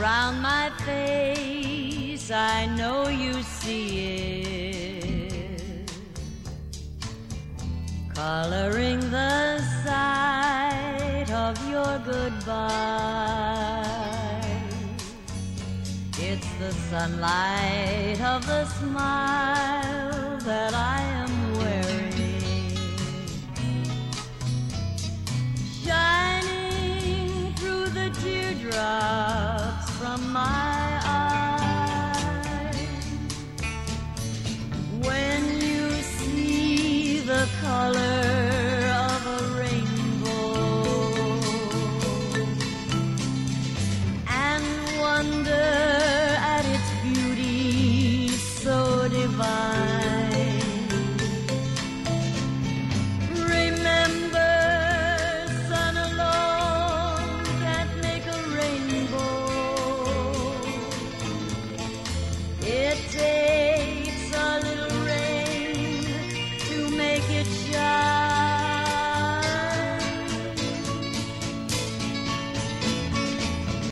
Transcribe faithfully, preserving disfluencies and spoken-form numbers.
around my face, I know you see it, coloring the sight of your goodbye. It's the sunlight of the smile that I am wearing, shining through the teardrops from my